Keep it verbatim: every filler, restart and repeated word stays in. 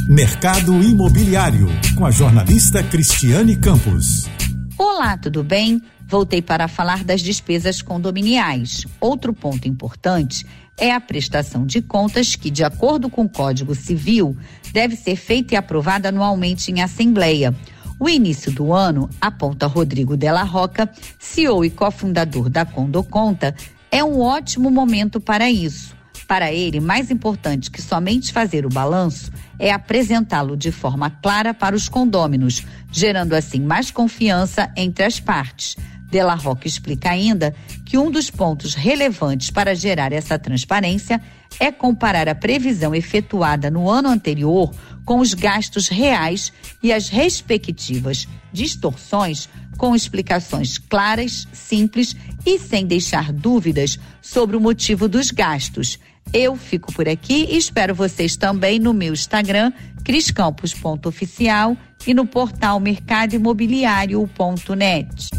Mercado Imobiliário, com a jornalista Cristiane Campos. Olá, tudo bem? Voltei para falar das despesas condominiais. Outro ponto importante é a prestação de contas que, de acordo com o Código Civil, deve ser feita e aprovada anualmente em Assembleia. O início do ano, aponta Rodrigo Della Rocca, C E O e cofundador da Condoconta, é um ótimo momento para isso. Para ele, mais importante que somente fazer o balanço é apresentá-lo de forma clara para os condôminos, gerando assim mais confiança entre as partes. Della Rocca explica ainda que um dos pontos relevantes para gerar essa transparência é comparar a previsão efetuada no ano anterior com os gastos reais e as respectivas distorções, com explicações claras, simples e sem deixar dúvidas sobre o motivo dos gastos. Eu fico por aqui e espero vocês também no meu Instagram, cris campos ponto oficial, e no portal mercado imobiliário ponto net.